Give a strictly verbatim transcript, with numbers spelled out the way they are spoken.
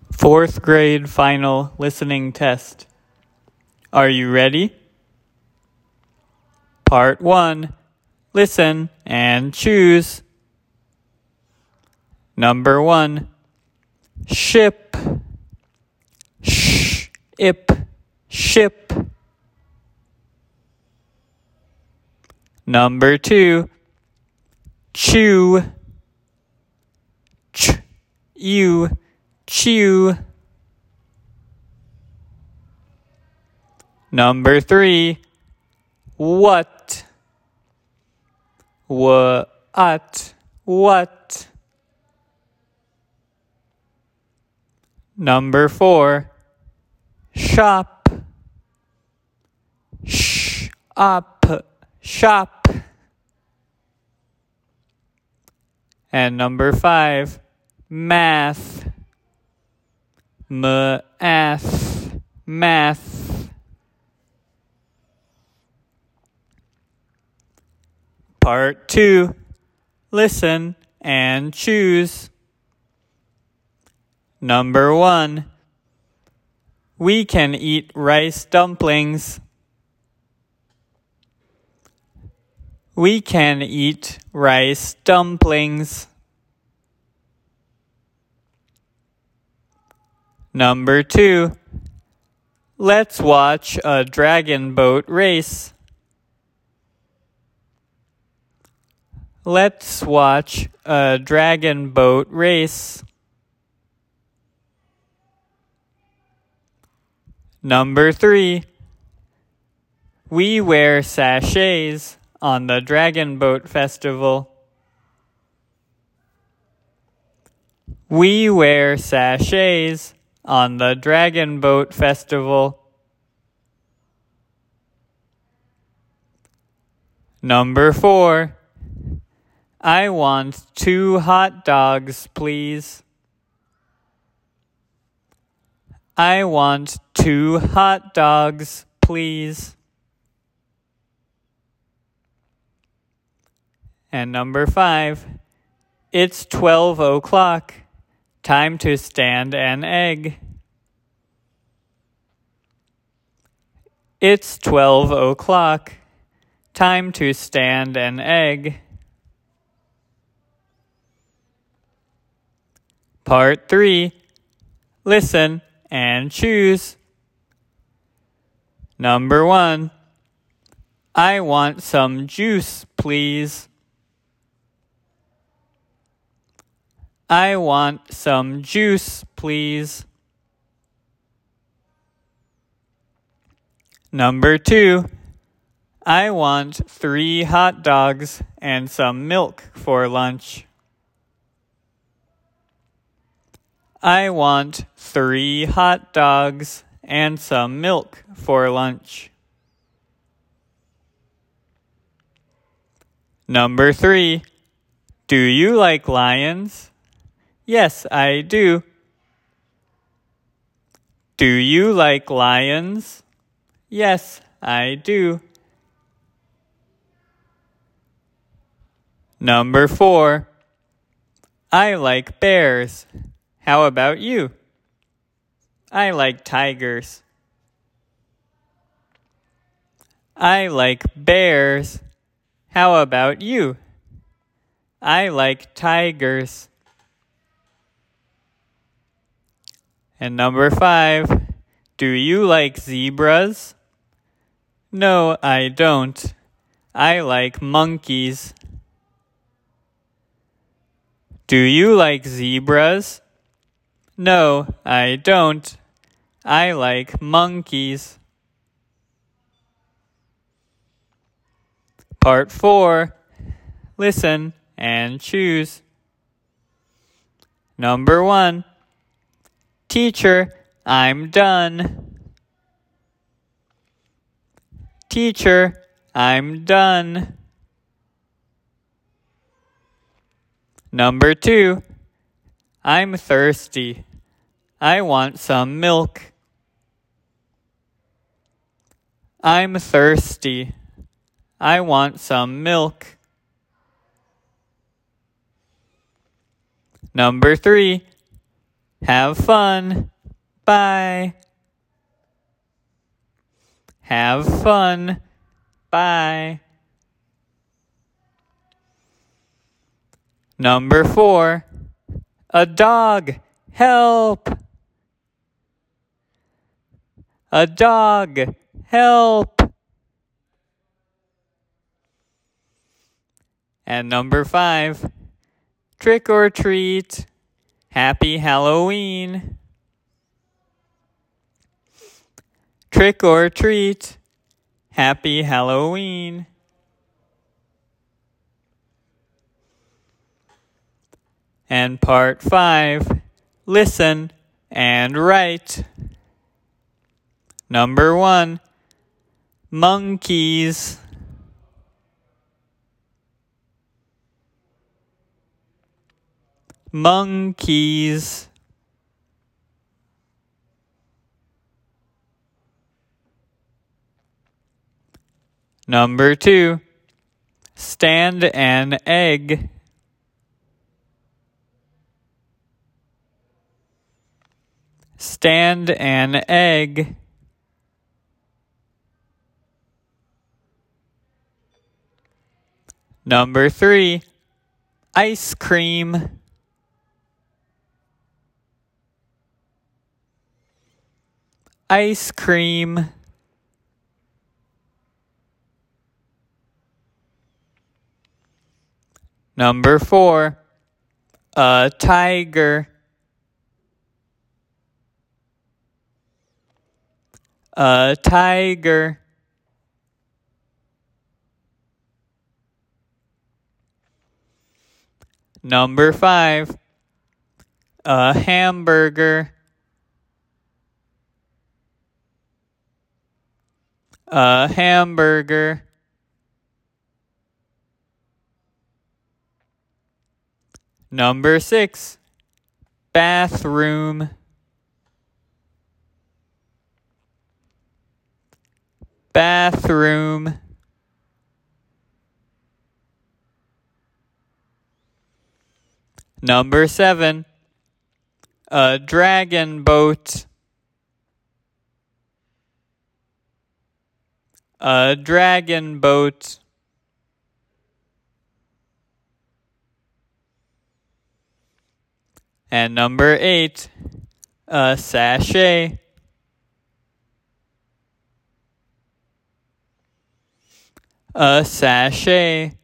Fourth grade final listening test. Are you ready? Part one. Listen and choose. Number one. Ship. Sh, ip, ship. Number two. Chew. Ch, you, chew. Number three. What? What? What? Number four. Shop. Sh, up, shop. And number five. Math. Math. Math. Part two. Listen and choose. Number one. We can eat rice dumplings. We can eat rice dumplings. Number two. Let's watch a dragon boat race. Let's watch a dragon boat race. Number three. We wear sachets on the Dragon Boat Festival. We wear sachets on the Dragon Boat Festival. Number four. I want two hot dogs, please. I want two hot dogs, please. And number five. It's twelve o'clock. Time to stand an egg. It's twelve o'clock. Time to stand an egg. Part three. Listen and choose. Number one. I want some juice, please. I want some juice, please. Number two. I want three hot dogs and some milk for lunch. I want three hot dogs and some milk for lunch. Number three. Do you like lions? Yes, I do. Do you like lions? Yes, I do. Number four. I like bears. How about you? I like tigers. I like bears. How about you? I like tigers. And number five. Do you like zebras? No, I don't. I like monkeys. Do you like zebras? No, I don't. I like monkeys. Part four. Listen and choose. Number one. Teacher, I'm done. Teacher, I'm done. Number two. I'm thirsty. I want some milk. I'm thirsty. I want some milk. Number three. Have fun. Bye. Have fun. Bye. Number four. A dog. Help. A dog. Help. And number five. Trick or treat. Happy Halloween. Trick or treat. Happy Halloween. And part five. Listen and write. Number one. Monkeys. Monkeys. Number two. Stand an egg. Stand an egg. Number three. Ice cream. Ice cream. Number four. A tiger. A tiger. Number five. A hamburger. A hamburger. Number six. Bathroom. Bathroom. Number seven. A dragon boat. A dragon boat. And number eight. A sachet. A sachet.